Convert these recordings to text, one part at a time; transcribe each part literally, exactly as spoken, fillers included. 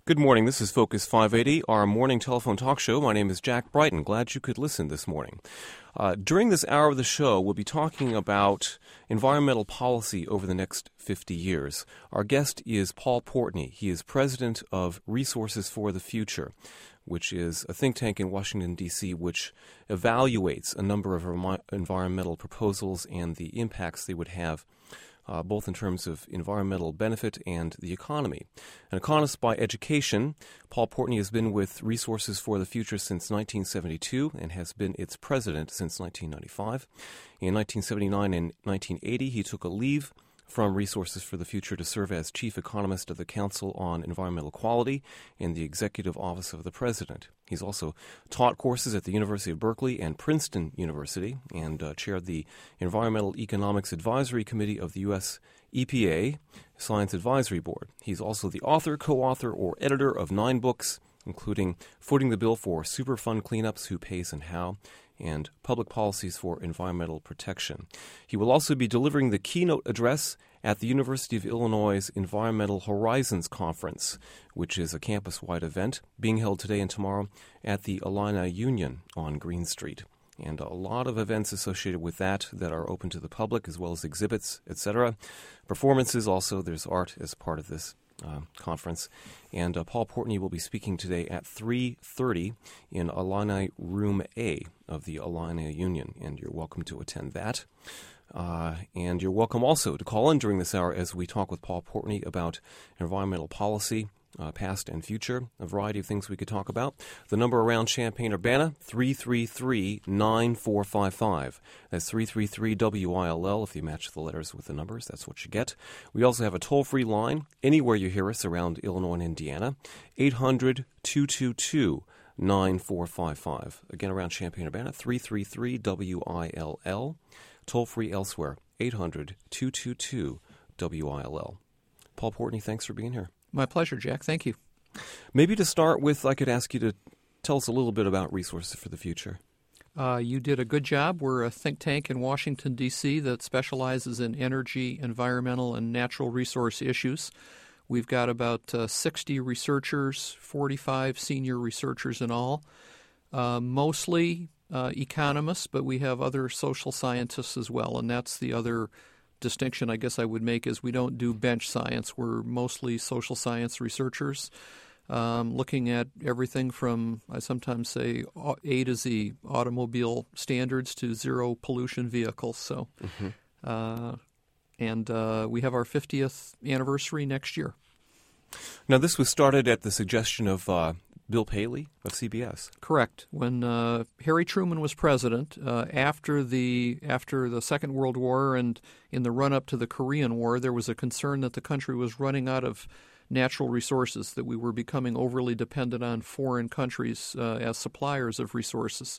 Good morning. This is Focus five eighty, our morning telephone talk show. My name is Jack Brighton. Glad you could listen this morning. Uh, during this hour of the show, we'll be talking about environmental policy over the next fifty years. Our guest is Paul Portney. He is president of Resources for the Future, which is a think tank in Washington, D C, which evaluates a number of remi- environmental proposals and the impacts they would have, Uh, both in terms of environmental benefit and the economy. An economist by education, Paul Portney has been with Resources for the Future since nineteen seventy-two and has been its president since nineteen ninety-five. In nineteen seventy-nine and nineteen eighty, he took a leave from Resources for the Future to serve as chief economist of the Council on Environmental Quality in the Executive Office of the President. He's also taught courses at the University of Berkeley and Princeton University and uh, chaired the Environmental Economics Advisory Committee of the U S E P A Science Advisory Board. He's also the author, co-author, or editor of nine books, including Footing the Bill for Superfund Cleanups, Who Pays and How, and Public Policies for Environmental Protection. He will also be delivering the keynote address at the University of Illinois' Environmental Horizons Conference, which is a campus-wide event being held today and tomorrow at the Illini Union on Green Street. And a lot of events associated with that that are open to the public, as well as exhibits, et cetera. Performances also, there's art as part of this Uh, conference. And uh, Paul Portney will be speaking today at three thirty in Illini Room A of the Illini Union, and you're welcome to attend that. Uh, and you're welcome also to call in during this hour as we talk with Paul Portney about environmental policy, uh, past and future, a variety of things we could talk about. The number around Champaign-Urbana, three three three, nine four five five. That's three three three W I L L. If you match the letters with the numbers, that's what you get. We also have a toll-free line anywhere you hear us around Illinois and Indiana, eight hundred, two two two, nine four five five. Again, around Champaign-Urbana, three three three W I L L. Toll-free elsewhere, eight hundred, two two two, W I L L. Paul Portney, thanks for being here. My pleasure, Jack. Thank you. Maybe to start with, I could ask you to tell us a little bit about Resources for the Future. Uh, you did a good job. We're a think tank in Washington, D C that specializes in energy, environmental, and natural resource issues. We've got about uh, sixty researchers, forty-five senior researchers in all, uh, mostly uh, economists, but we have other social scientists as well, and that's the other distinction I guess I would make is we don't do bench science. We're mostly social science researchers, um, looking at everything from, I sometimes say, A to Z, automobile standards to zero pollution vehicles. So, mm-hmm. uh, and uh, we have our fiftieth anniversary next year. Now, this was started at the suggestion of uh, Bill Paley of C B S. Correct. When uh, Harry Truman was president, uh, after the after the Second World War and in the run-up to the Korean War, there was a concern that the country was running out of natural resources, that we were becoming overly dependent on foreign countries uh, as suppliers of resources.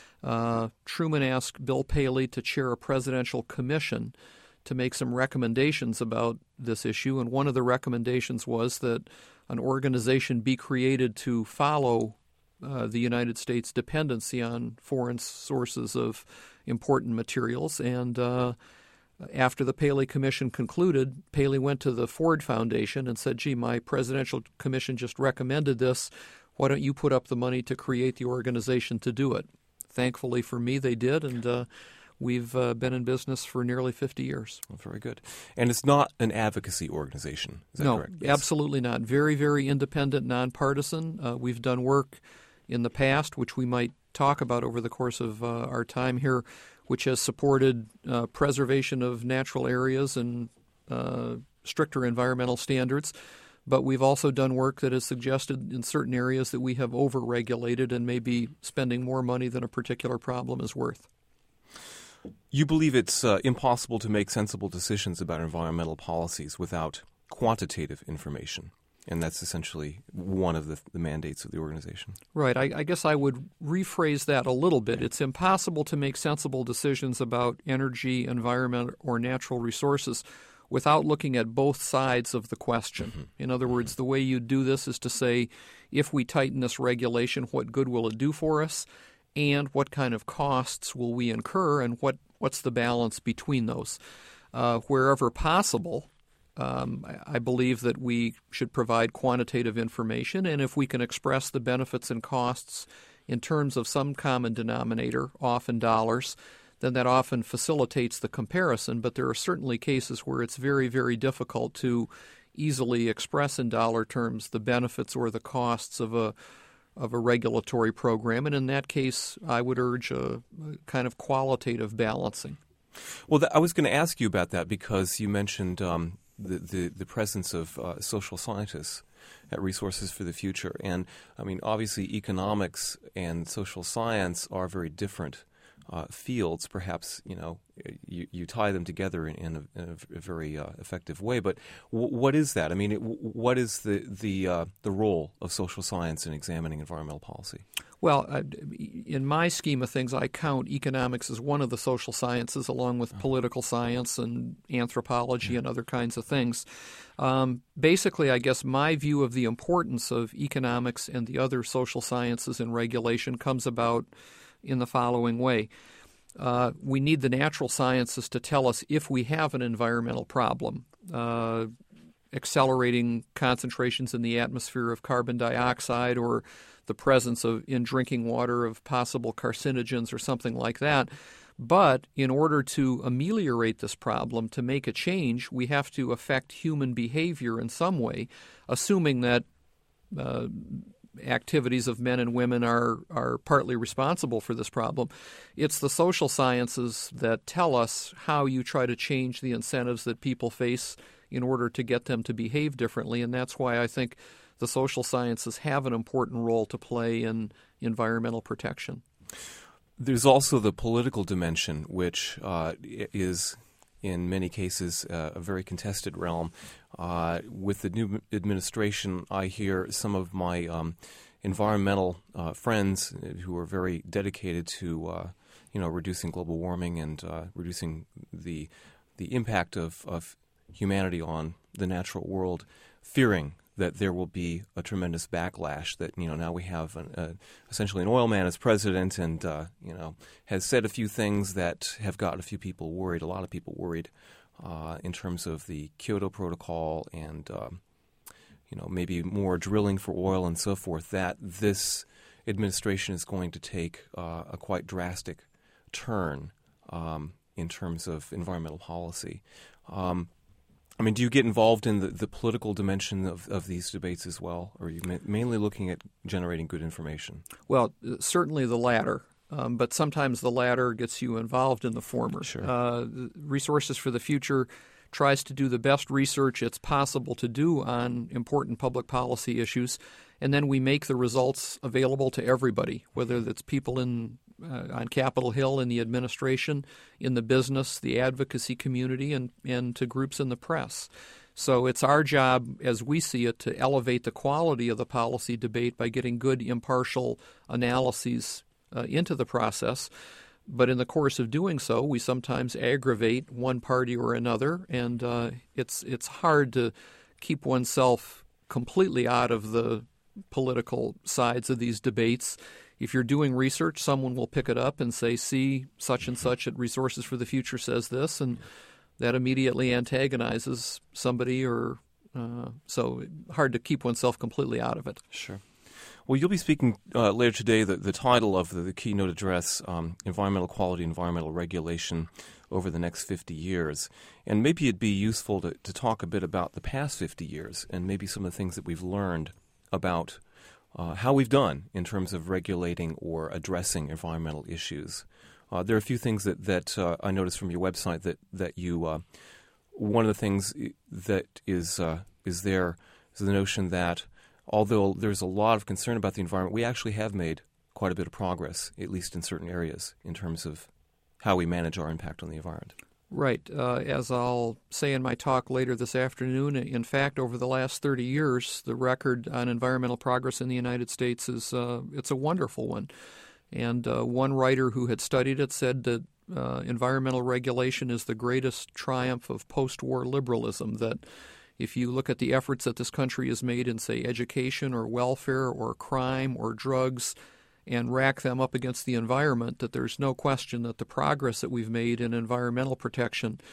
Uh, Truman asked Bill Paley to chair a presidential commission to make some recommendations about this issue, and one of the recommendations was that an organization be created to follow uh, the United States' dependency on foreign sources of important materials. And uh, after the Paley Commission concluded, Paley went to the Ford Foundation and said, gee, my presidential commission just recommended this. Why don't you put up the money to create the organization to do it? Thankfully for me, they did, and uh, We've uh, been in business for nearly fifty years. Oh, very good. And it's not an advocacy organization, is that no, correct? No, yes. Absolutely not. Very, very independent, nonpartisan. Uh, we've done work in the past, which we might talk about over the course of uh, our time here, which has supported uh, preservation of natural areas and uh, stricter environmental standards. But we've also done work that has suggested in certain areas that we have overregulated and may be spending more money than a particular problem is worth. You believe it's uh, impossible to make sensible decisions about environmental policies without quantitative information, and that's essentially one of the, the mandates of the organization. Right. I, I guess I would rephrase that a little bit. It's impossible to make sensible decisions about energy, environment, or natural resources without looking at both sides of the question. Mm-hmm. In other words, mm-hmm. the way you do this is to say, if we tighten this regulation, what good will it do for us? And what kind of costs will we incur, and what, what's the balance between those? Uh, wherever possible, Um, I, I believe that we should provide quantitative information, and if we can express the benefits and costs in terms of some common denominator, often dollars, then that often facilitates the comparison. But there are certainly cases where it's very, very difficult to easily express in dollar terms the benefits or the costs of a of a regulatory program. And in that case, I would urge a, a kind of qualitative balancing. Well, th- I was going to ask you about that because you mentioned um, the, the, the presence of uh, social scientists at Resources for the Future. And, I mean, obviously economics and social science are very different uh, fields. Perhaps, you know, you, you tie them together in, in, a, in a very uh, effective way. But w- what is that? I mean, it, w- what is the the, uh, the role of social science in examining environmental policy? Well, uh, in my scheme of things, I count economics as one of the social sciences, along with political science and anthropology yeah. and other kinds of things. Um, basically, I guess my view of the importance of economics and the other social sciences in regulation comes about in the following way. Uh, we need the natural sciences to tell us if we have an environmental problem. Uh, accelerating concentrations in the atmosphere of carbon dioxide, or the presence of in drinking water of possible carcinogens or something like that. But in order to ameliorate this problem, to make a change, we have to affect human behavior in some way, assuming that uh, activities of men and women are, are partly responsible for this problem. It's the social sciences that tell us how you try to change the incentives that people face in order to get them to behave differently, and that's why I think the social sciences have an important role to play in environmental protection. There's also the political dimension, which uh, is in many cases uh, a very contested realm. Uh, with the new administration, I hear some of my um, environmental uh, friends who are very dedicated to uh, you know, reducing global warming and uh, reducing the the impact of, of humanity on the natural world, fearing that there will be a tremendous backlash, that, you know, now we have an, uh, essentially an oil man as president and, uh, you know, has said a few things that have got a few people worried, a lot of people worried uh, in terms of the Kyoto Protocol and, um, you know, maybe more drilling for oil and so forth, that this administration is going to take uh, a quite drastic turn um, in terms of environmental policy. Um, I mean, do you get involved in the, the political dimension of, of these debates as well, or are you ma- mainly looking at generating good information? Well, certainly the latter, um, but sometimes the latter gets you involved in the former. Sure. Uh, Resources for the Future tries to do the best research it's possible to do on important public policy issues, and then we make the results available to everybody, whether it's people in Uh, on Capitol Hill, in the administration, in the business, the advocacy community, and, and to groups in the press. So it's our job, as we see it, to elevate the quality of the policy debate by getting good, impartial analyses uh, into the process. But in the course of doing so, we sometimes aggravate one party or another, and uh, it's it's hard to keep oneself completely out of the political sides of these debates. If you're doing research, someone will pick it up and say, see, such and such at Resources for the Future says this, and that immediately antagonizes somebody, or uh, so hard to keep oneself completely out of it. Sure. Well, you'll be speaking uh, later today, the, the title of the, the keynote address, um, Environmental Quality, Environmental Regulation over the next fifty years. And maybe it'd be useful to, to talk a bit about the past fifty years and maybe some of the things that we've learned about Uh, how we've done in terms of regulating or addressing environmental issues. Uh, there are a few things that, that uh, I noticed from your website that, that you, uh, one of the things that is, uh, is there is the notion that although there's a lot of concern about the environment, we actually have made quite a bit of progress, at least in certain areas, in terms of how we manage our impact on the environment. Right. Uh, as I'll say in my talk later this afternoon, in fact, over the last thirty years, the record on environmental progress in the United States is uh, it's a wonderful one. And uh, one writer who had studied it said that uh, environmental regulation is the greatest triumph of post-war liberalism, that if you look at the efforts that this country has made in, say, education or welfare or crime or drugs, and rack them up against the environment, that there's no question that the progress that we've made in environmental protection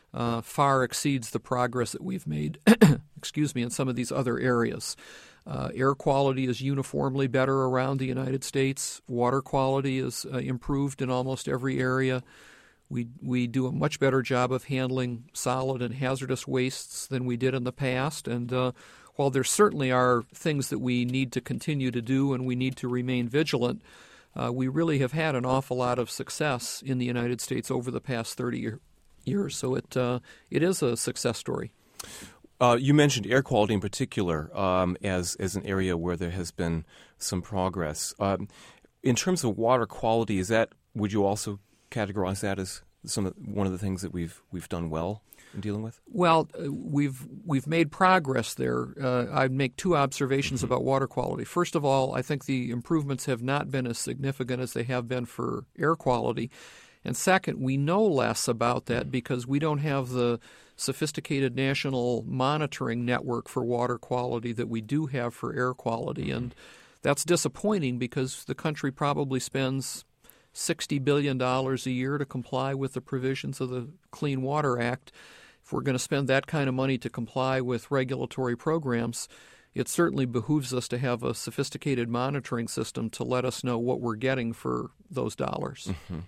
uh, far exceeds the progress that we've made, excuse me, in some of these other areas. Uh, air quality is uniformly better around the United States. Water quality is uh, improved in almost every area. We we do a much better job of handling solid and hazardous wastes than we did in the past. And uh, while there certainly are things that we need to continue to do and we need to remain vigilant, uh, we really have had an awful lot of success in the United States over the past thirty year, years. So it uh, it is a success story. Uh, you mentioned air quality in particular um, as as an area where there has been some progress. Um, in terms of water quality, is that would you also categorize that as some of, one of the things that we've we've done well in dealing with? Well, uh, we've we've made progress there. Uh, I'd make two observations mm-hmm. about water quality. First of all, I think the improvements have not been as significant as they have been for air quality. And second, we know less about that because we don't have the sophisticated national monitoring network for water quality that we do have for air quality. And that's disappointing because the country probably spends sixty billion dollars a year to comply with the provisions of the Clean Water Act. If we're going to spend that kind of money to comply with regulatory programs, it certainly behooves us to have a sophisticated monitoring system to let us know what we're getting for those dollars. Mm-hmm.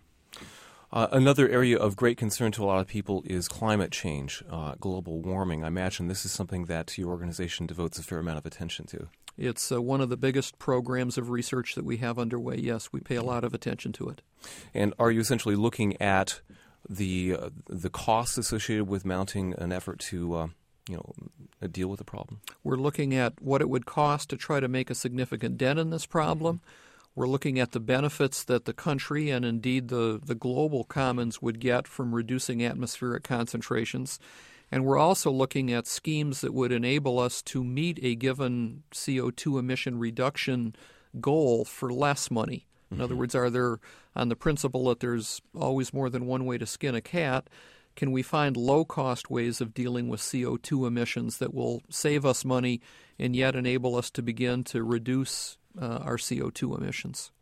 Uh, another area of great concern to a lot of people is climate change, uh, global warming. I imagine this is something that your organization devotes a fair amount of attention to. It's uh, one of the biggest programs of research that we have underway. Yes, we pay a lot of attention to it. And are you essentially looking at the uh, the costs associated with mounting an effort to uh, you know deal with the problem? We're looking at what it would cost to try to make a significant dent in this problem. Mm-hmm. We're looking at the benefits that the country and indeed the, the global commons would get from reducing atmospheric concentrations. And we're also looking at schemes that would enable us to meet a given C O two emission reduction goal for less money. In mm-hmm. other words, are there, on the principle that there's always more than one way to skin a cat, can we find low-cost ways of dealing with C O two emissions that will save us money and yet enable us to begin to reduce Uh, our C O two emissions?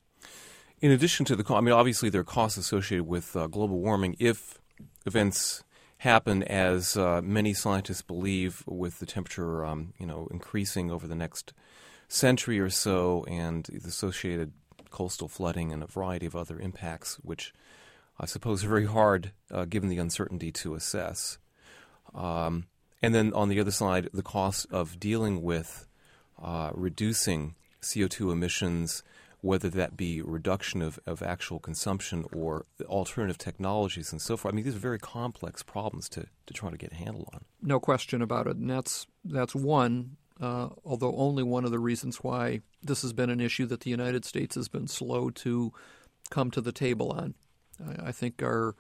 In addition to the, I mean, obviously there are costs associated with uh, global warming if events happen as uh, many scientists believe, with the temperature, um, you know, increasing over the next century or so, and the associated coastal flooding and a variety of other impacts, which I suppose are very hard uh, given the uncertainty to assess. Um, and then on the other side, the cost of dealing with uh, reducing C O two emissions, whether that be reduction of, of actual consumption or alternative technologies and so forth. I mean, these are very complex problems to, to try to get a handle on. No question about it. And that's, that's one, uh, although only one of the reasons why this has been an issue that the United States has been slow to come to the table on. I, I think our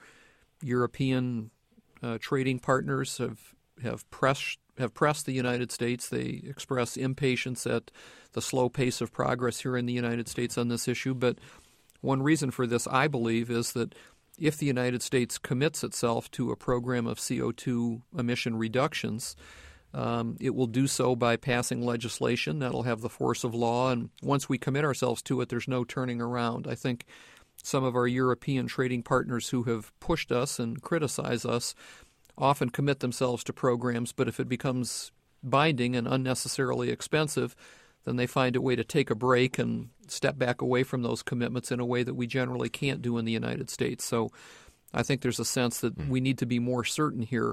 European uh, trading partners have, have pressed have pressed the United States. They express impatience at the slow pace of progress here in the United States on this issue. But one reason for this, I believe, is that if the United States commits itself to a program of C O two emission reductions, um, it will do so by passing legislation that'll have the force of law. And once we commit ourselves to it, there's no turning around. I think some of our European trading partners who have pushed us and criticized us often commit themselves to programs, but if it becomes binding and unnecessarily expensive, then they find a way to take a break and step back away from those commitments in a way that we generally can't do in the United States. So I think there's a sense that we need to be more certain here.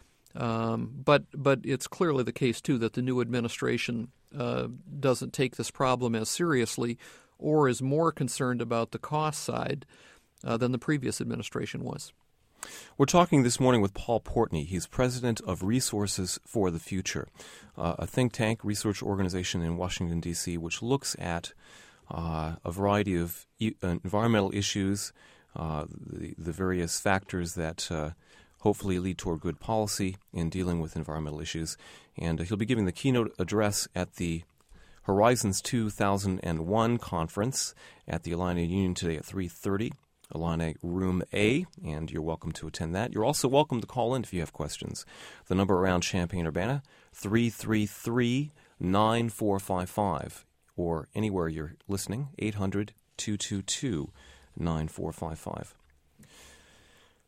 Um, but but it's clearly the case, too, that the new administration uh, doesn't take this problem as seriously or is more concerned about the cost side uh, than the previous administration was. We're talking this morning with Paul Portney. He's president of Resources for the Future, uh, a think tank research organization in Washington, D C, which looks at uh, a variety of e- uh, environmental issues, uh, the, the various factors that uh, hopefully lead toward good policy in dealing with environmental issues. And uh, he'll be giving the keynote address at the Horizons two thousand one conference at the Illini Union today at three thirty. Illini Room A, and you're welcome to attend that. You're also welcome to call in if you have questions. The number around Champaign-Urbana, three three three, nine four five five, or anywhere you're listening, eight hundred, two two two, nine four five five.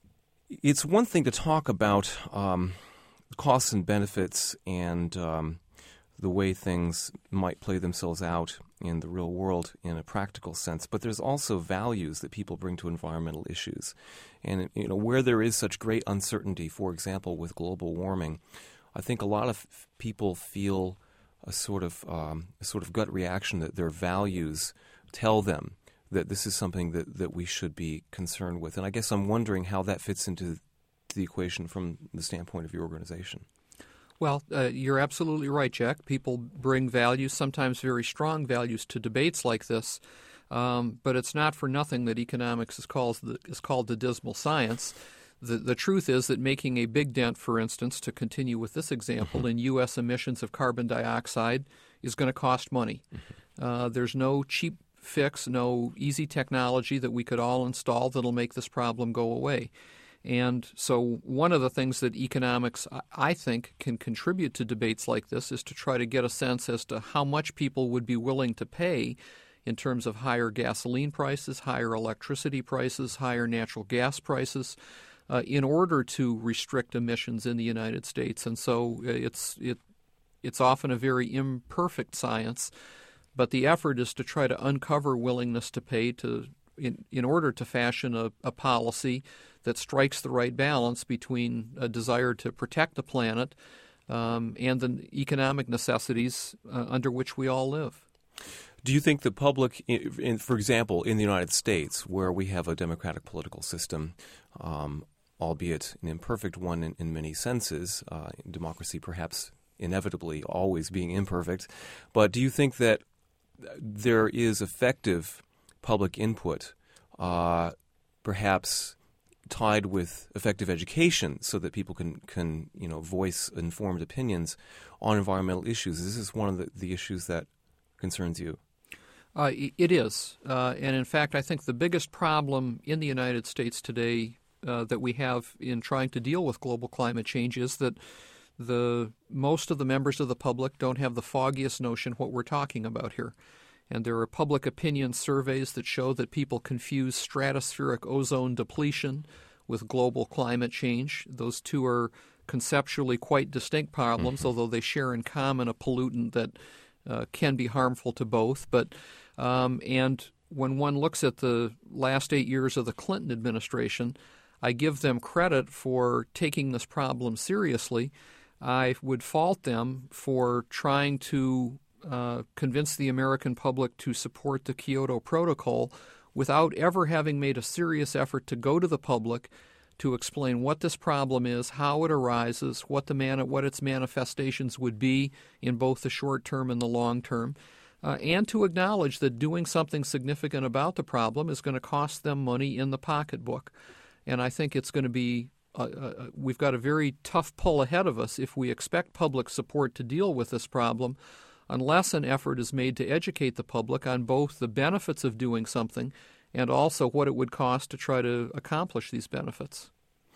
It's one thing to talk about um, costs and benefits and um, the way things might play themselves out in the real world in a practical sense, but there's also values that people bring to environmental issues. And you know, where there is such great uncertainty, for example, with global warming, I think a lot of people feel a sort of um, a sort of gut reaction that their values tell them that this is something that, that we should be concerned with. And I guess I'm wondering how that fits into the equation from the standpoint of your organization. Well, uh, you're absolutely right, Jack. People bring values, sometimes very strong values, to debates like this. Um, but it's not for nothing that economics is called the, is called the dismal science. The, the truth is that making a big dent, for instance, to continue with this example, in U S emissions of carbon dioxide is going to cost money. Uh, there's no cheap fix, no easy technology that we could all install that'll make this problem go away. And so one of the things that economics, I think, can contribute to debates like this is to try to get a sense as to how much people would be willing to pay in terms of higher gasoline prices, higher electricity prices, higher natural gas prices, uh, in order to restrict emissions in the United States. And so it's it it's often a very imperfect science, but the effort is to try to uncover willingness to pay to in, in order to fashion a, a policy that strikes the right balance between a desire to protect the planet um, and the economic necessities uh, under which we all live. Do you think the public, in, in, for example, in the United States, where we have a democratic political system, um, albeit an imperfect one in, in many senses, uh, democracy perhaps inevitably always being imperfect, but do you think that there is effective public input, uh, perhaps tied with effective education so that people can, can you know, voice informed opinions on environmental issues? Is this one of the, the issues that concerns you? Uh, it is. Uh, and in fact, I think the biggest problem in the United States today uh, that we have in trying to deal with global climate change is that the most of the members of the public don't have the foggiest notion what we're talking about here. And there are public opinion surveys that show that people confuse stratospheric ozone depletion with global climate change. Those two are conceptually quite distinct problems, mm-hmm. although they share in common a pollutant that uh, can be harmful to both. But um, and when one looks at the last eight years of the Clinton administration, I give them credit for taking this problem seriously. I would fault them for trying to uh, convince the American public to support the Kyoto Protocol without ever having made a serious effort to go to the public to explain what this problem is, how it arises, what the man, what its manifestations would be in both the short term and the long term, uh, and to acknowledge that doing something significant about the problem is going to cost them money in the pocketbook. And I think it's going to be Uh, uh, we've got a very tough pull ahead of us if we expect public support to deal with this problem, unless an effort is made to educate the public on both the benefits of doing something and also what it would cost to try to accomplish these benefits.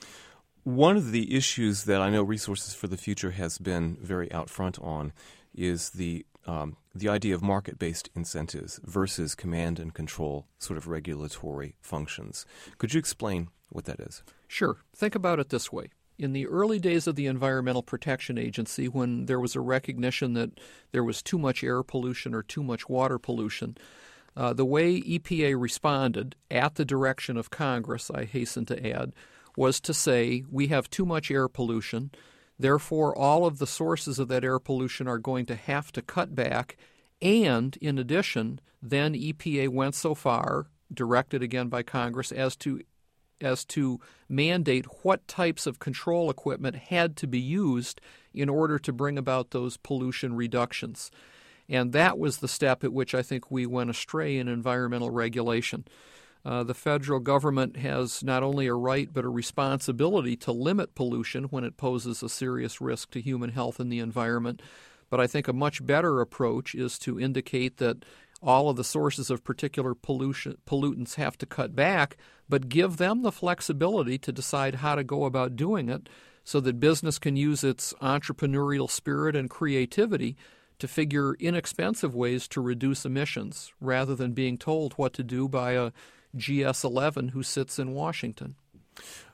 One of the issues that I know Resources for the Future has been very out front on is the um, the idea of market-based incentives versus command and control sort of regulatory functions. Could you explain what that is? Sure. Think about it this way. In the early days of the Environmental Protection Agency, when there was a recognition that there was too much air pollution or too much water pollution, uh, the way E P A responded, at the direction of Congress, I hasten to add, was to say, we have too much air pollution, therefore all of the sources of that air pollution are going to have to cut back, and in addition, then E P A went so far, directed again by Congress, as to as to mandate what types of control equipment had to be used in order to bring about those pollution reductions. And that was the step at which I think we went astray in environmental regulation. Uh, the federal government has not only a right but a responsibility to limit pollution when it poses a serious risk to human health and the environment. But I think a much better approach is to indicate that all of the sources of particular pollution, pollutants have to cut back, but give them the flexibility to decide how to go about doing it so that business can use its entrepreneurial spirit and creativity to figure inexpensive ways to reduce emissions rather than being told what to do by a G S eleven who sits in Washington.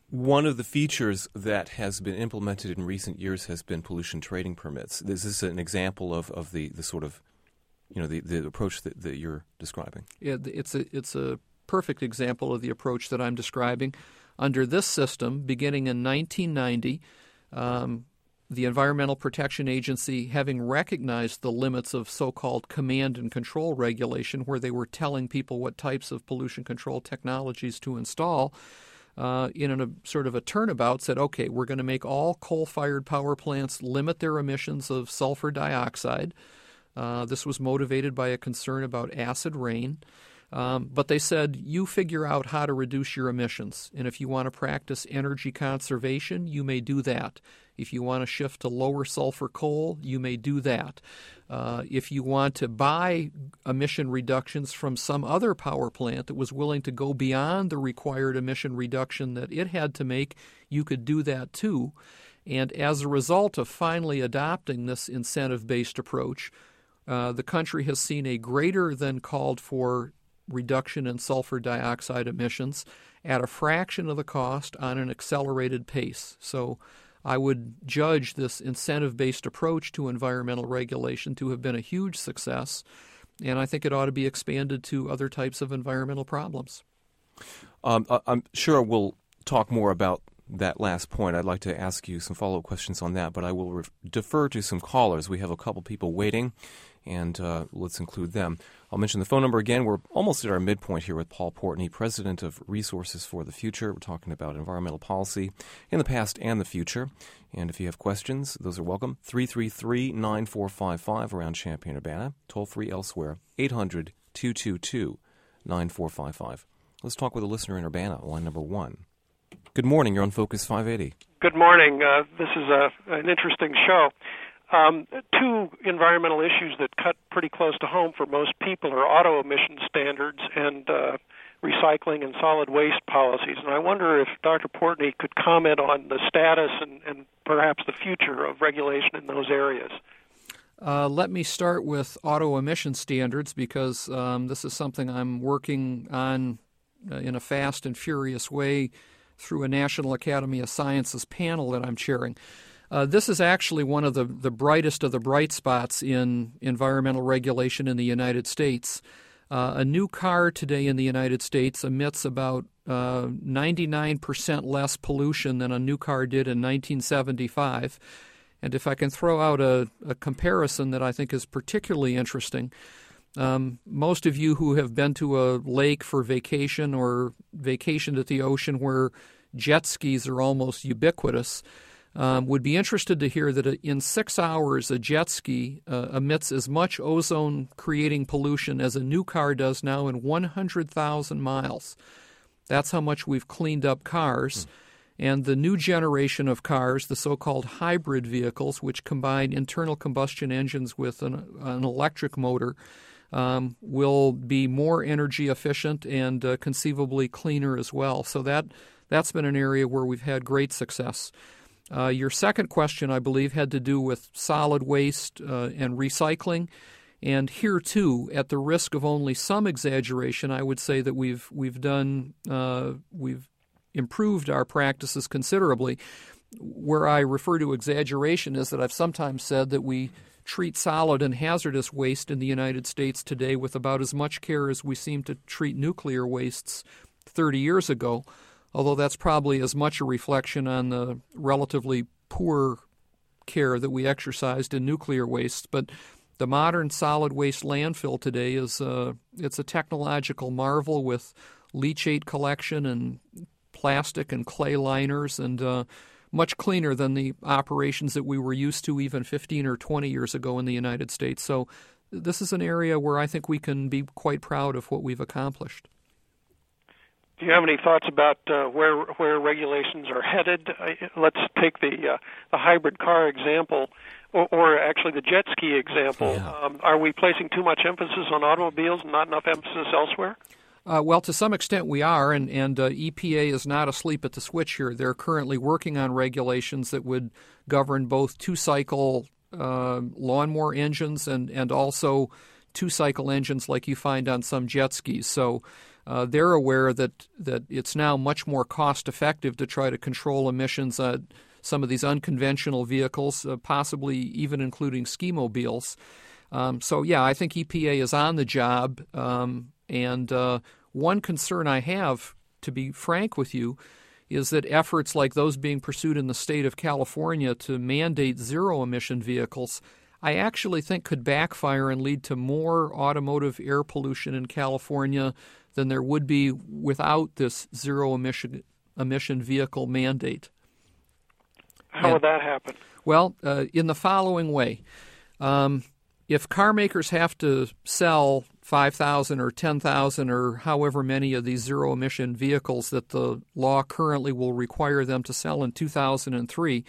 One of the features that has been implemented in recent years has been pollution trading permits. This is an example of, of the, the sort of, you know, the, the approach that, that you're describing. Yeah, it's a it's a perfect example of the approach that I'm describing. Under this system, beginning in nineteen ninety, um, the Environmental Protection Agency, having recognized the limits of so-called command and control regulation, where they were telling people what types of pollution control technologies to install, uh, in a sort of a turnabout said, okay, we're going to make all coal-fired power plants limit their emissions of sulfur dioxide. Uh, this was motivated by a concern about acid rain. Um, but they said, you figure out how to reduce your emissions. And if you want to practice energy conservation, you may do that. If you want to shift to lower sulfur coal, you may do that. Uh, if you want to buy emission reductions from some other power plant that was willing to go beyond the required emission reduction that it had to make, you could do that too. And as a result of finally adopting this incentive-based approach, uh, the country has seen a greater than called for reduction in sulfur dioxide emissions at a fraction of the cost on an accelerated pace. So I would judge this incentive-based approach to environmental regulation to have been a huge success, and I think it ought to be expanded to other types of environmental problems. Um, I'm sure we'll talk more about that last point. I'd like to ask you some follow-up questions on that, but I will re- defer to some callers. We have a couple people waiting, and uh, let's include them. I'll mention the phone number again. We're almost at our midpoint here with Paul Portney, President of Resources for the Future. We're talking about environmental policy in the past and the future. And if you have questions, those are welcome. three three three, nine four five five around Champaign-Urbana. Toll-free elsewhere, eight hundred, two two two, nine four five five. Let's talk with a listener in Urbana, line number one. Good morning. You're on Focus five eighty. Good morning. Uh, this is a, an interesting show. Um, two environmental issues that cut pretty close to home for most people are auto emission standards and uh, recycling and solid waste policies. And I wonder if Doctor Portney could comment on the status and, and perhaps the future of regulation in those areas. Uh, let me start with auto emission standards because um, this is something I'm working on uh, in a fast and furious way through a National Academy of Sciences panel that I'm chairing. Uh, this is actually one of the, the brightest of the bright spots in environmental regulation in the United States. Uh, a new car today in the United States emits about uh, ninety-nine percent less pollution than a new car did in nineteen seventy-five. And if I can throw out a, a comparison that I think is particularly interesting, um, most of you who have been to a lake for vacation or vacationed at the ocean where jet skis are almost ubiquitous, Um, would be interested to hear that in six hours a jet ski uh, emits as much ozone-creating pollution as a new car does now in one hundred thousand miles. That's how much we've cleaned up cars. Mm. And the new generation of cars, the so-called hybrid vehicles, which combine internal combustion engines with an, an electric motor, um, will be more energy efficient and uh, conceivably cleaner as well. So that, that's been an area where we've had great success. Uh, your second question, I believe, had to do with solid waste uh, and recycling. And here, too, at the risk of only some exaggeration, I would say that we've we've done uh, we've improved our practices considerably. Where I refer to exaggeration is that I've sometimes said that we treat solid and hazardous waste in the United States today with about as much care as we seem to treat nuclear wastes thirty years ago. Although that's probably as much a reflection on the relatively poor care that we exercised in nuclear wastes. But the modern solid waste landfill today is uh, it's a technological marvel with leachate collection and plastic and clay liners and uh, much cleaner than the operations that we were used to even fifteen or twenty years ago in the United States. So this is an area where I think we can be quite proud of what we've accomplished. Do you have any thoughts about uh, where where regulations are headed? Uh, let's take the uh, the hybrid car example, or, or actually the jet ski example. Yeah. Um, are we placing too much emphasis on automobiles and not enough emphasis elsewhere? Uh, well, to some extent we are, and, and uh, E P A is not asleep at the switch here. They're currently working on regulations that would govern both two-cycle uh, lawnmower engines and, and also two-cycle engines like you find on some jet skis. So uh, they're aware that, that it's now much more cost-effective to try to control emissions on some of these unconventional vehicles, uh, possibly even including ski-mobiles. Um, so, yeah, I think E P A is on the job. Um, and uh, one concern I have, to be frank with you, is that efforts like those being pursued in the state of California to mandate zero-emission vehicles, I actually think could backfire and lead to more automotive air pollution in California than there would be without this zero-emission emission vehicle mandate. How and, would that happen? Well, uh, in the following way. Um, if car makers have to sell five thousand or ten thousand or however many of these zero-emission vehicles that the law currently will require them to sell in two thousand three,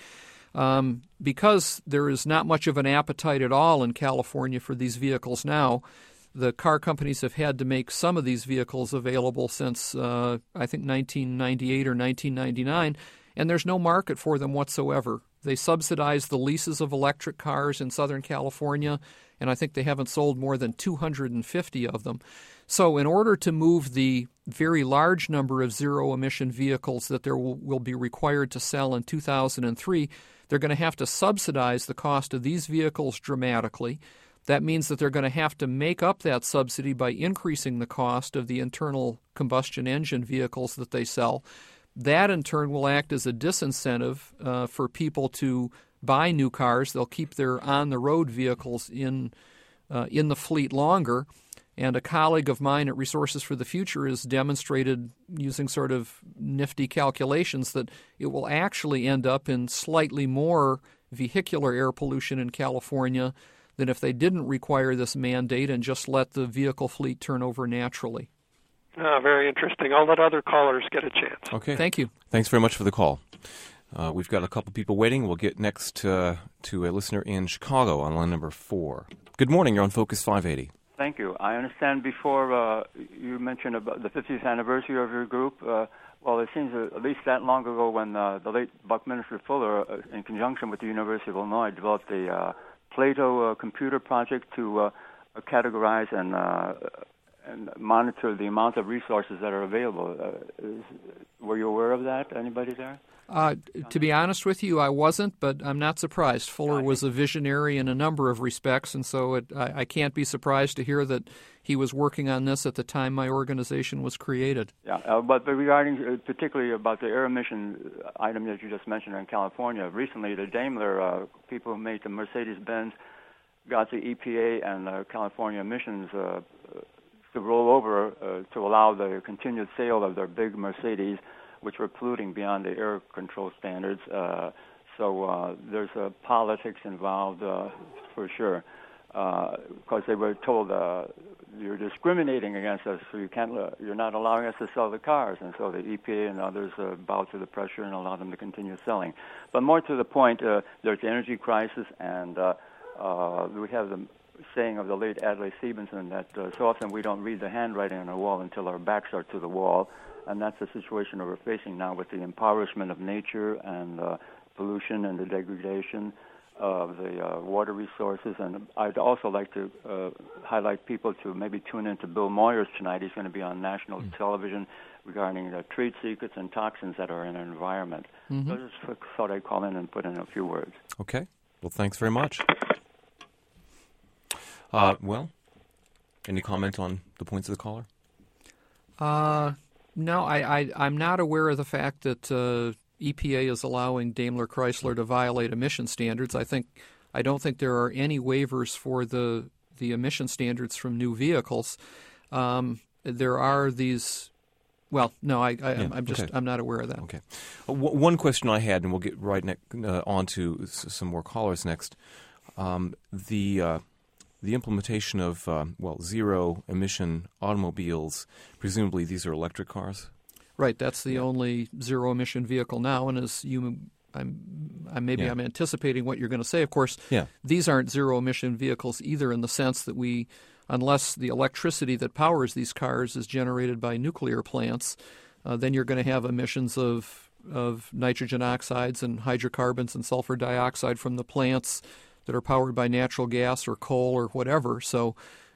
um, because there is not much of an appetite at all in California for these vehicles now, the car companies have had to make some of these vehicles available since, uh, I think, nineteen ninety-eight or nineteen ninety-nine, and there's no market for them whatsoever. They subsidize the leases of electric cars in Southern California, and I think they haven't sold more than two hundred fifty of them. So in order to move the very large number of zero-emission vehicles that there will, will be required to sell in two thousand three, they're going to have to subsidize the cost of these vehicles dramatically. That means that they're going to have to make up that subsidy by increasing the cost of the internal combustion engine vehicles that they sell. That, in turn, will act as a disincentive uh, for people to buy new cars. They'll keep their on-the-road vehicles in uh, in the fleet longer. And a colleague of mine at Resources for the Future has demonstrated, using sort of nifty calculations, that it will actually end up in slightly more vehicular air pollution in California than if they didn't require this mandate and just let the vehicle fleet turn over naturally. Ah, very interesting. I'll let other callers get a chance. Okay. Thank you. Thanks very much for the call. Uh, we've got a couple people waiting. We'll get next uh, to a listener in Chicago on line number four. Good morning. You're on Focus five eighty. Thank you. I understand before uh, you mentioned about the fiftieth anniversary of your group. Uh, well, it seems at least that long ago when uh, the late Buckminster Fuller, uh, in conjunction with the University of Illinois, developed a uh, Plato uh, computer project to uh, categorize and uh, and monitor the amount of resources that are available. Uh, is, were you aware of that? Anybody there? Uh, to be honest with you, I wasn't, but I'm not surprised. Fuller was a visionary in a number of respects, and so it, I, I can't be surprised to hear that he was working on this at the time my organization was created. Yeah, uh, but, but regarding uh, particularly about the air emission item that you just mentioned in California, recently the Daimler uh, people who made the Mercedes-Benz got the E P A and uh, California emissions uh, to roll over uh, to allow the continued sale of their big Mercedes, which were polluting beyond the air control standards. Uh, so uh, there's uh, politics involved uh, for sure, because uh, they were told uh, you're discriminating against us, so you can't, uh, you're not allowing us to sell the cars, and so the E P A and others uh, bowed to the pressure and allowed them to continue selling. But more to the point, uh, there's the energy crisis, and uh, uh, we have the saying of the late Adlai Stevenson that uh, so often we don't read the handwriting on the wall until our backs are to the wall. And that's the situation that we're facing now with the impoverishment of nature and uh, pollution and the degradation of the uh, water resources. And I'd also like to uh, highlight people to maybe tune in to Bill Moyers tonight. He's going to be on national mm. television regarding the trade secrets and toxins that are in our environment. Mm-hmm. So I just thought I'd call in and put in a few words. Okay. Well, thanks very much. Uh, well, any comment on the points of the caller? Uh... No, I, I, I'm not aware of the fact that uh, E P A is allowing Daimler Chrysler to violate emission standards. I think I don't think there are any waivers for the the emission standards from new vehicles. Um, there are these. Well, no, I, I, yeah, I'm just okay. I'm not aware of that. Okay. Uh, w- one question I had, and we'll get right ne- uh, on to s- some more callers next. Um, the uh, The implementation of, uh, well, zero-emission automobiles, presumably these are electric cars? Right. That's the yeah. only zero-emission vehicle now. And as you, I'm, I maybe yeah. I'm anticipating what you're going to say. Of course, yeah. these aren't zero-emission vehicles either in the sense that we, unless the electricity that powers these cars is generated by nuclear plants, uh, then you're going to have emissions of, of nitrogen oxides and hydrocarbons and sulfur dioxide from the plants that are powered by natural gas or coal or whatever. So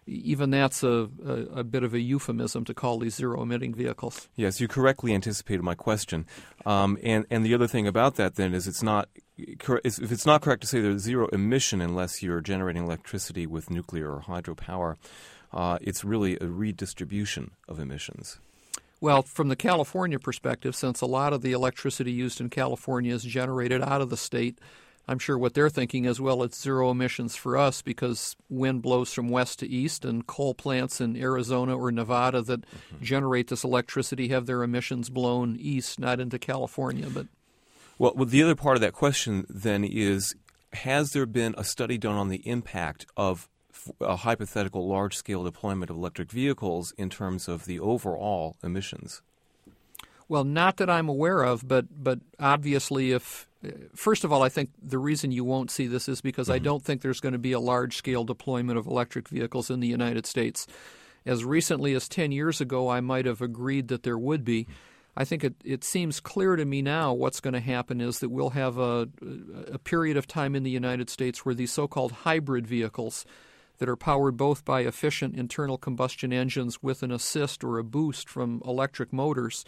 even that's a, a, a bit of a euphemism to call these zero-emitting vehicles. Yes, you correctly anticipated my question. Um, and, and the other thing about that, then, is it's not if it's not correct to say there's zero emission unless you're generating electricity with nuclear or hydropower, uh, it's really a redistribution of emissions. Well, from the California perspective, since a lot of the electricity used in California is generated out of the state, I'm sure what they're thinking is, well, it's zero emissions for us because wind blows from west to east, and coal plants in Arizona or Nevada that mm-hmm. generate this electricity have their emissions blown east, not into California. But well, well, the other part of that question then is, has there been a study done on the impact of a hypothetical large-scale deployment of electric vehicles in terms of the overall emissions? Well, not that I'm aware of, but but obviously if first of all, I think the reason you won't see this is because mm-hmm. I don't think there's going to be a large-scale deployment of electric vehicles in the United States. As recently as ten years ago, I might have agreed that there would be. I think it, it seems clear to me now what's going to happen is that we'll have a, a period of time in the United States where these so-called hybrid vehicles that are powered both by efficient internal combustion engines with an assist or a boost from electric motors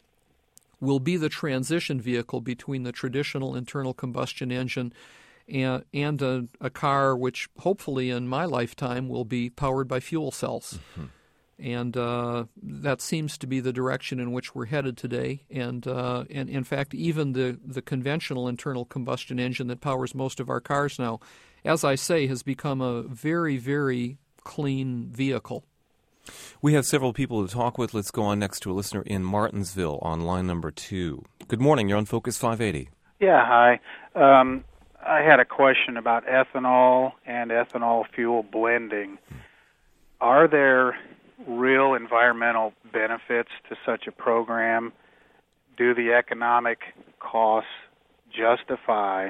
will be the transition vehicle between the traditional internal combustion engine and, and a, a car which hopefully in my lifetime will be powered by fuel cells. Mm-hmm. And uh, that seems to be the direction in which we're headed today. And, uh, and in fact, even the, the conventional internal combustion engine that powers most of our cars now, as I say, has become a very, very clean vehicle. We have several people to talk with. Let's go on next to a listener in Martinsville on line number two. Good morning. You're on Focus five eighty. Yeah, hi. Um, I had a question about ethanol and ethanol fuel blending. Are there real environmental benefits to such a program? Do the economic costs justify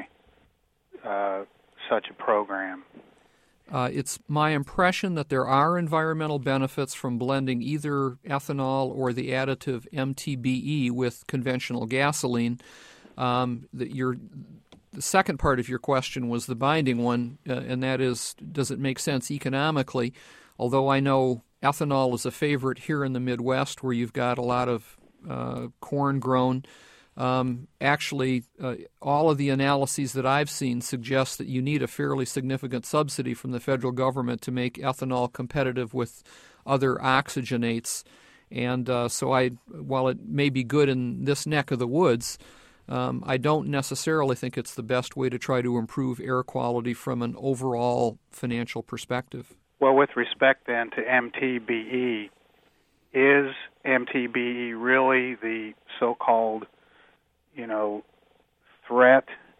uh, such a program? Uh, it's my impression that there are environmental benefits from blending either ethanol or the additive M T B E with conventional gasoline. Um, that your, the second part of your question was the binding one, uh, and that is, does it make sense economically? Although I know ethanol is a favorite here in the Midwest where you've got a lot of uh, corn grown. Um, actually, uh, all of the analyses that I've seen suggest that you need a fairly significant subsidy from the federal government to make ethanol competitive with other oxygenates. And uh, so I, while it may be good in this neck of the woods, um, I don't necessarily think it's the best way to try to improve air quality from an overall financial perspective. Well, with respect then to M T B E, is M T B E really the so-called you know, threat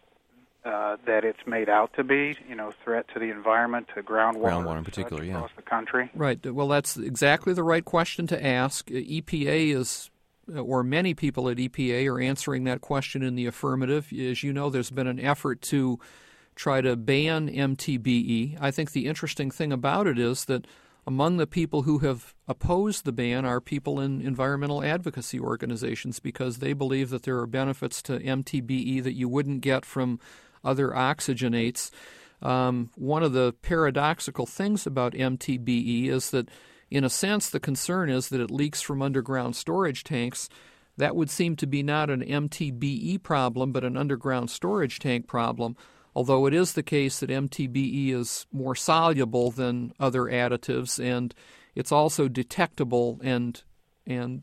uh, that it's made out to be, you know, threat to the environment, to groundwater, groundwater in particular, across yeah. the country? Right. Well, that's exactly the right question to ask. E P A is, or many people at E P A are answering that question in the affirmative. As you know, there's been an effort to try to ban M T B E. I think the interesting thing about it is that among the people who have opposed the ban are people in environmental advocacy organizations because they believe that there are benefits to M T B E that you wouldn't get from other oxygenates. Um, one of the paradoxical things about M T B E is that, in a sense, the concern is that it leaks from underground storage tanks. That would seem to be not an M T B E problem, but an underground storage tank problem. Although it is the case that M T B E is more soluble than other additives, and it's also detectable and and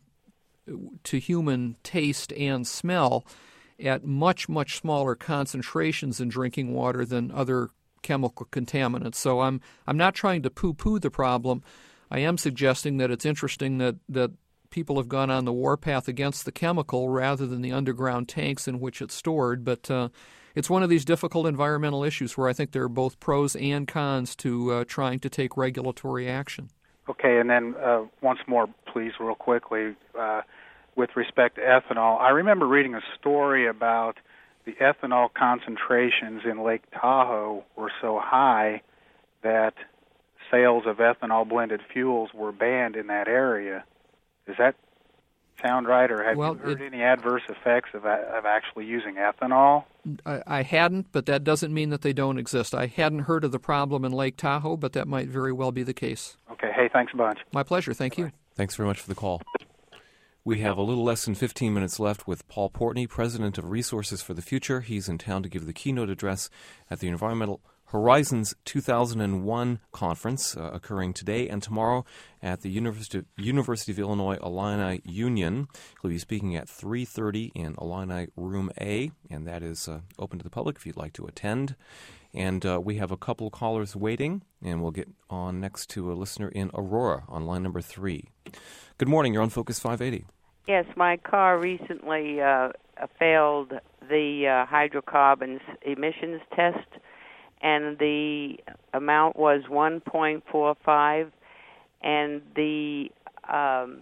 to human taste and smell at much, much smaller concentrations in drinking water than other chemical contaminants. So I'm I'm not trying to poo-poo the problem. I am suggesting that it's interesting that, that people have gone on the warpath against the chemical rather than the underground tanks in which it's stored, but uh, it's one of these difficult environmental issues where I think there are both pros and cons to uh, trying to take regulatory action. Okay, and then uh, once more, please, real quickly, uh, with respect to ethanol, I remember reading a story about the ethanol concentrations in Lake Tahoe were so high that sales of ethanol-blended fuels were banned in that area. Is that sound right, or have well, you heard it, any adverse effects of, of actually using ethanol? I, I hadn't, but that doesn't mean that they don't exist. I hadn't heard of the problem in Lake Tahoe, but that might very well be the case. Okay. Hey, thanks a bunch. My pleasure. Thank Bye-bye. you. Thanks very much for the call. We have a little less than fifteen minutes left with Paul Portney, President of Resources for the Future. He's in town to give the keynote address at the Environmental Horizons two thousand one conference uh, occurring today and tomorrow at the University of, University of Illinois Illini Union. He'll be speaking at three thirty in Illini Room A, and that is uh, open to the public if you'd like to attend. And uh, we have a couple callers waiting, and we'll get on next to a listener in Aurora on line number three. Good morning. You're on Focus five eighty. Yes, my car recently uh, failed the uh, hydrocarbons emissions test, and the amount was one point four five, and the um,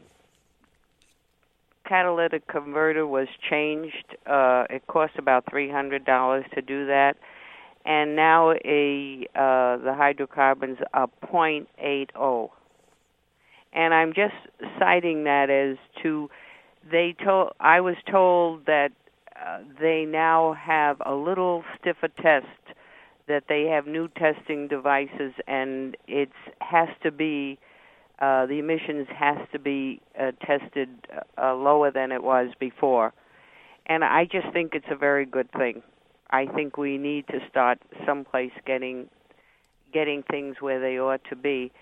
catalytic converter was changed. Uh, it cost about three hundred dollars to do that, and now a uh, the hydrocarbons are zero point eight zero. And I'm just citing that as to, they told, I was told that uh, they now have a little stiffer test, that they have new testing devices, and it has to be, uh, the emissions has to be uh, tested uh, lower than it was before. And I just think it's a very good thing. I think we need to start someplace getting getting things where they ought to be.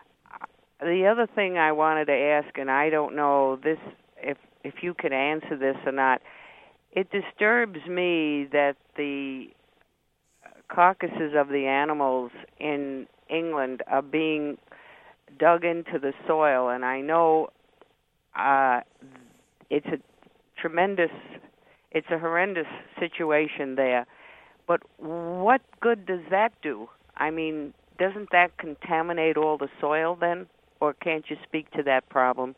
The other thing I wanted to ask, and I don't know this if if you can answer this or not, it disturbs me that the carcasses of the animals in England are being dug into the soil, and I know uh, it's a tremendous, it's a horrendous situation there, but what good does that do? I mean, doesn't that contaminate all the soil then? Or can't you speak to that problem?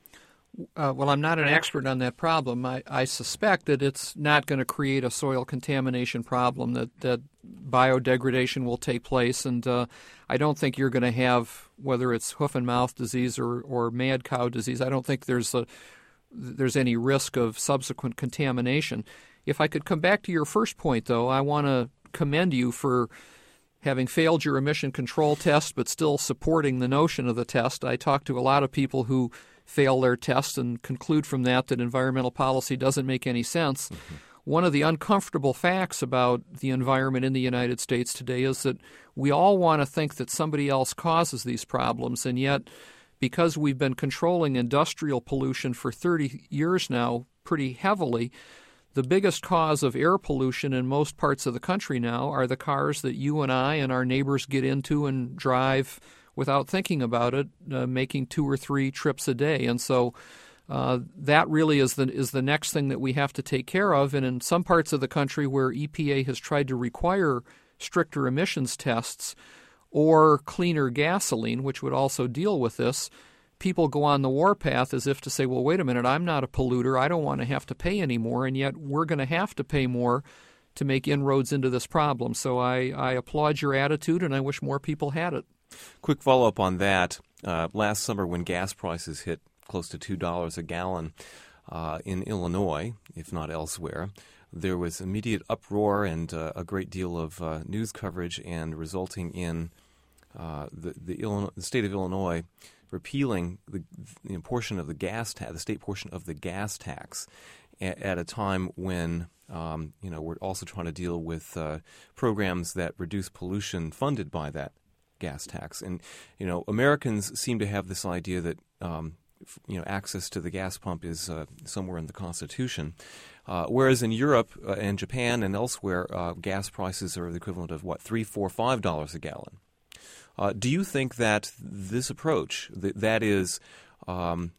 Uh, well, I'm not an expert on that problem. I, I suspect that it's not going to create a soil contamination problem, that, that biodegradation will take place, and uh, I don't think you're going to have, whether it's hoof and mouth disease or, or mad cow disease, I don't think there's a, there's any risk of subsequent contamination. If I could come back to your first point, though, I want to commend you for having failed your emission control test but still supporting the notion of the test. I talk to a lot of people who fail their tests and conclude from that that environmental policy doesn't make any sense. Mm-hmm. One of the uncomfortable facts about the environment in the United States today is that we all want to think that somebody else causes these problems, and yet because we've been controlling industrial pollution for thirty years now pretty heavily, the biggest cause of air pollution in most parts of the country now are the cars that you and I and our neighbors get into and drive without thinking about it, uh, making two or three trips a day. And so uh, that really is the is the next thing that we have to take care of. And in some parts of the country where E P A has tried to require stricter emissions tests or cleaner gasoline, which would also deal with this, people go on the warpath as if to say, well, wait a minute, I'm not a polluter. I don't want to have to pay anymore, and yet we're going to have to pay more to make inroads into this problem. So I, I applaud your attitude, and I wish more people had it. Quick follow-up on that. Uh, last summer when gas prices hit close to two dollars a gallon uh, in Illinois, if not elsewhere, there was immediate uproar and uh, a great deal of uh, news coverage, and resulting in uh, the, the, Illinois, the state of Illinois repealing the, the portion of the gas ta- the state portion of the gas tax a- at a time when um, you know we're also trying to deal with uh, programs that reduce pollution funded by that gas tax. And you know Americans seem to have this idea that um, f- you know access to the gas pump is uh, somewhere in the Constitution, uh, whereas in Europe uh, and Japan and elsewhere, uh, gas prices are the equivalent of what three, four, five dollars a gallon. Uh, do you think that this approach, that, that is, um,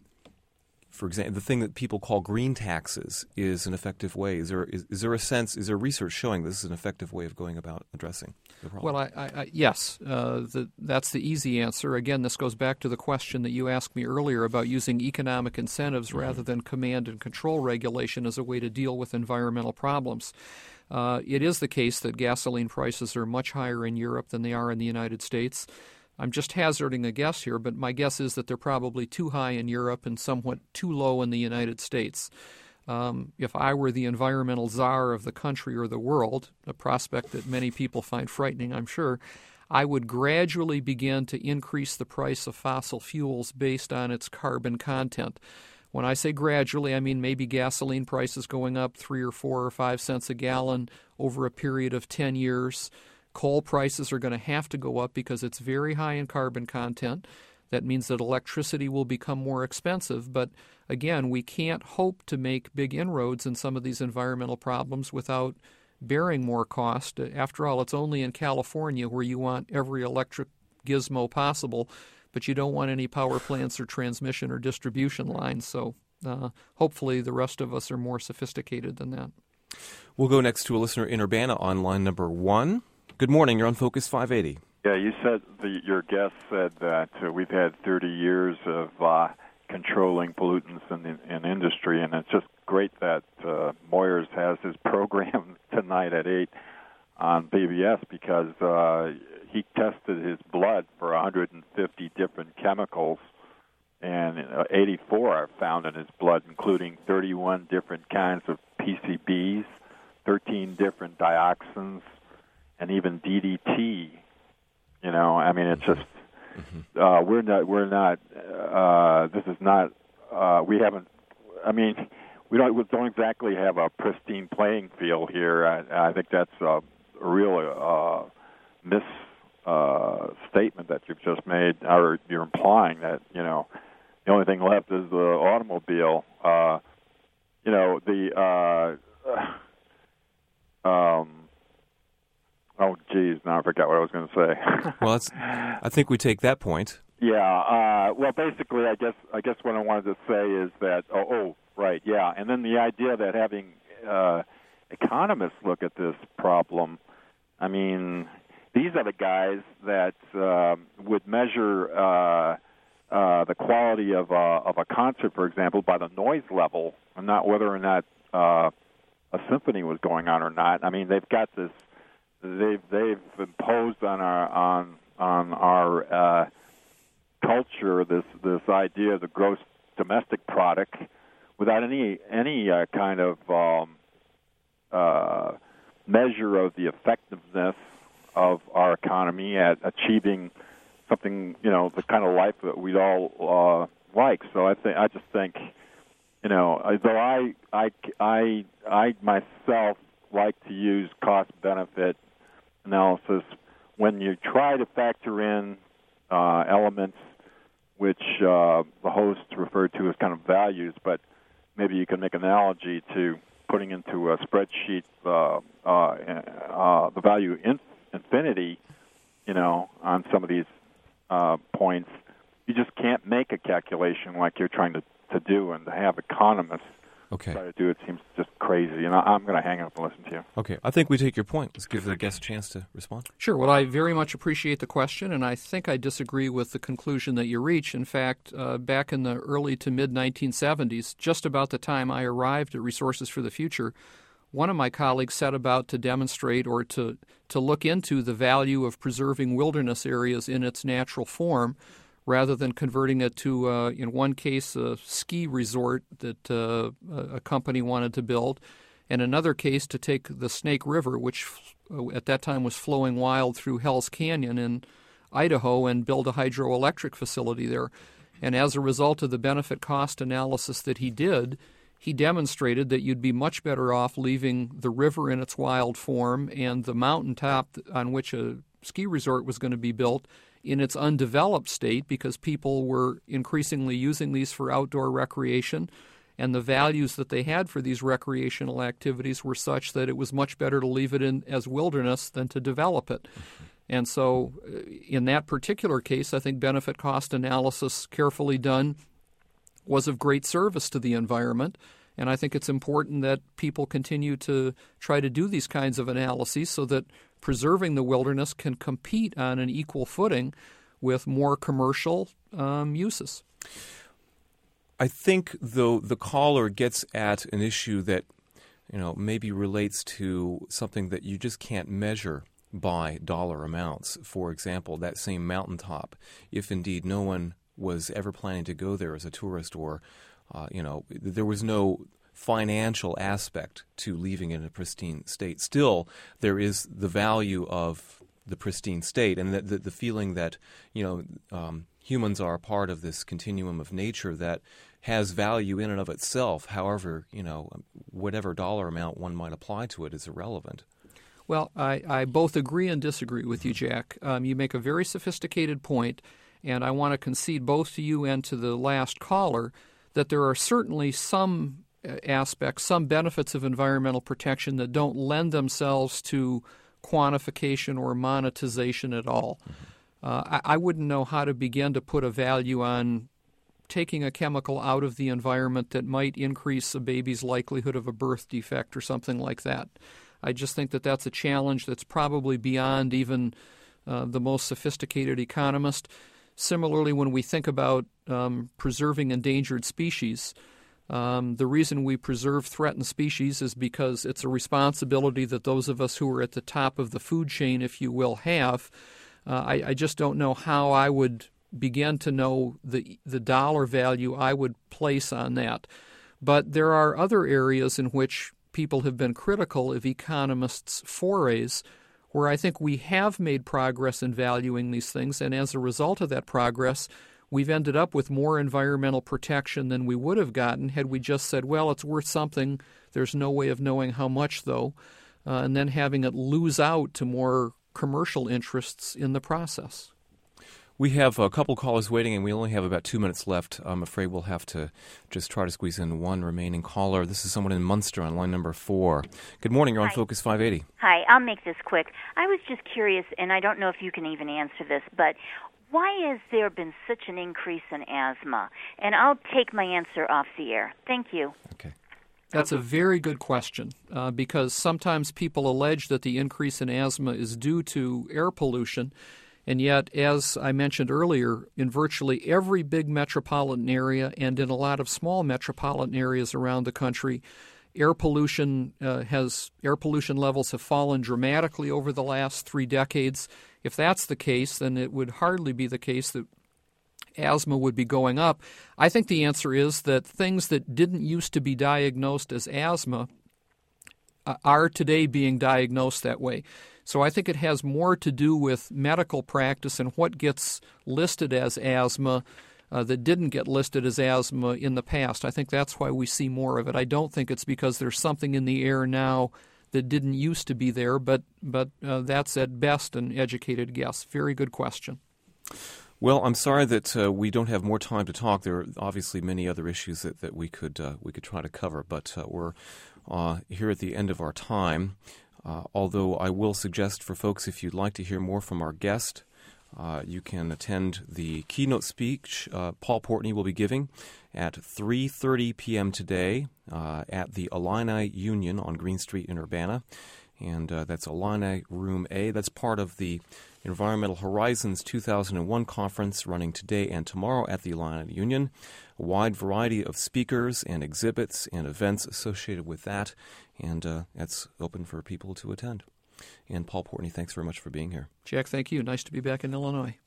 for example, the thing that people call green taxes, is an effective way? Is there is, is there a sense, is there research showing this is an effective way of going about addressing the problem? Well, I, I, I, yes, uh, the, that's the easy answer. Again, this goes back to the question that you asked me earlier about using economic incentives mm-hmm. rather than command and control regulation as a way to deal with environmental problems. Uh, it is the case that gasoline prices are much higher in Europe than they are in the United States. I'm just hazarding a guess here, but my guess is that they're probably too high in Europe and somewhat too low in the United States. Um, if I were the environmental czar of the country or the world, a prospect that many people find frightening, I'm sure, I would gradually begin to increase the price of fossil fuels based on its carbon content. When I say gradually, I mean maybe gasoline prices going up three or four or five cents a gallon over a period of ten years. Coal prices are going to have to go up because it's very high in carbon content. That means that electricity will become more expensive. But again, we can't hope to make big inroads in some of these environmental problems without bearing more cost. After all, it's only in California where you want every electric gizmo possible, but you don't want any power plants or transmission or distribution lines. So uh, hopefully the rest of us are more sophisticated than that. We'll go next to a listener in Urbana on line number one. Good morning. You're on Focus five eighty. Yeah, you said, the, your guest said that uh, we've had thirty years of uh, controlling pollutants in, in, in industry, and it's just great that uh, Moyers has his program tonight at eight on B B S because uh, he tested his blood for one hundred fifty different chemicals, and uh, eighty-four are found in his blood, including thirty-one different kinds of P C Bs, thirteen different dioxins, and even D D T. You know, I mean, it's just mm-hmm. uh, we're not we're not. Uh, this is not. Uh, we haven't. I mean, we don't we don't exactly have a pristine playing field here. I, I think that's a, a real uh, mis uh, statement that you've just made, or you're implying that you know the only thing left is the automobile. Uh, you know the. Uh, um, Oh, geez, now I forgot what I was going to say. Well, it's, I think we take that point. Yeah. Uh, well, basically, I guess I guess what I wanted to say is that. Oh, oh right. Yeah. And then the idea that having uh, economists look at this problem. I mean, these are the guys that uh, would measure uh, uh, the quality of a, of a concert, for example, by the noise level, and not whether or not uh, a symphony was going on or not. I mean, they've got this. They've they've imposed on our on on our uh, culture this this idea of the gross domestic product without any any uh, kind of um, uh, measure of the effectiveness of our economy at achieving something, you know, the kind of life that we'd all uh, like. So I think I just think, you know, though I I I I myself like to use cost benefit analysis when you try to factor in uh, elements which uh, the host referred to as kind of values, but maybe you can make an analogy to putting into a spreadsheet uh, uh, uh, the value in infinity, you know, on some of these uh, points. You just can't make a calculation like you're trying to, to do, and to have economists Okay. try to do it seems just crazy, and I, I'm going to hang up and listen to you. Okay. I think we take your point. Let's give the guest a chance to respond. Sure. Well, I very much appreciate the question, and I think I disagree with the conclusion that you reach. In fact, uh, back in the early to mid nineteen seventies, just about the time I arrived at Resources for the Future, one of my colleagues set about to demonstrate or to, to look into the value of preserving wilderness areas in its natural form, rather than converting it to, uh, in one case, a ski resort that uh, a company wanted to build, and another case to take the Snake River, which uh, at that time was flowing wild through Hell's Canyon in Idaho, and build a hydroelectric facility there. And as a result of the benefit-cost analysis that he did, he demonstrated that you'd be much better off leaving the river in its wild form and the mountaintop on which a ski resort was going to be built in its undeveloped state, because people were increasingly using these for outdoor recreation, and the values that they had for these recreational activities were such that it was much better to leave it in as wilderness than to develop it. Mm-hmm. And so in that particular case, I think benefit-cost analysis carefully done was of great service to the environment. And I think it's important that people continue to try to do these kinds of analyses so that preserving the wilderness can compete on an equal footing with more commercial um, uses. I think, though, the caller gets at an issue that, you know, maybe relates to something that you just can't measure by dollar amounts. For example, that same mountaintop, if indeed no one was ever planning to go there as a tourist, or uh, you know, there was no financial aspect to leaving it in a pristine state, still there is the value of the pristine state, and the, the, the feeling that, you know, um, humans are a part of this continuum of nature that has value in and of itself. However, you know, whatever dollar amount one might apply to it is irrelevant. Well, I, I both agree and disagree with you, Jack. Um, you make a very sophisticated point, and I want to concede both to you and to the last caller that there are certainly some aspects, some benefits of environmental protection that don't lend themselves to quantification or monetization at all. Mm-hmm. Uh, I, I wouldn't know how to begin to put a value on taking a chemical out of the environment that might increase a baby's likelihood of a birth defect or something like that. I just think that that's a challenge that's probably beyond even uh, the most sophisticated economist. Similarly, when we think about um, preserving endangered species, um, the reason we preserve threatened species is because it's a responsibility that those of us who are at the top of the food chain, if you will, have. Uh, I, I just don't know how I would begin to know the the dollar value I would place on that. But there are other areas in which people have been critical of economists' forays, where I think we have made progress in valuing these things, and as a result of that progress, we've ended up with more environmental protection than we would have gotten had we just said, well, it's worth something, there's no way of knowing how much, though, uh, and then having it lose out to more commercial interests in the process. We have a couple callers waiting, and we only have about two minutes left. I'm afraid we'll have to just try to squeeze in one remaining caller. This is someone in Munster on line number four. Good morning. You're on Hi. Focus five eighty. Hi. I'll make this quick. I was just curious, and I don't know if you can even answer this, but why has there been such an increase in asthma? And I'll take my answer off the air. Thank you. Okay. That's a very good question, uh, because sometimes people allege that the increase in asthma is due to air pollution. And yet, as I mentioned earlier, in virtually every big metropolitan area and in a lot of small metropolitan areas around the country, air pollution uh, has air pollution levels have fallen dramatically over the last three decades. If that's the case, then it would hardly be the case that asthma would be going up. I think the answer is that things that didn't used to be diagnosed as asthma uh, are today being diagnosed that way. So I think it has more to do with medical practice and what gets listed as asthma uh, that didn't get listed as asthma in the past. I think that's why we see more of it. I don't think it's because there's something in the air now that didn't used to be there, but, but uh, that's at best an educated guess. Very good question. Well, I'm sorry that uh, we don't have more time to talk. There are obviously many other issues that, that we could uh, we could try to cover, but uh, we're uh, here at the end of our time. Uh, although I will suggest for folks, if you'd like to hear more from our guest, uh, you can attend the keynote speech uh, Paul Portney will be giving at three thirty p.m. today uh, at the Illini Union on Green Street in Urbana. And uh, that's Illini Room A. That's part of the Environmental Horizons two thousand one conference running today and tomorrow at the Illini Union. A wide variety of speakers and exhibits and events associated with that, and uh, that's open for people to attend. And Paul Portney, thanks very much for being here. Jack, thank you. Nice to be back in Illinois.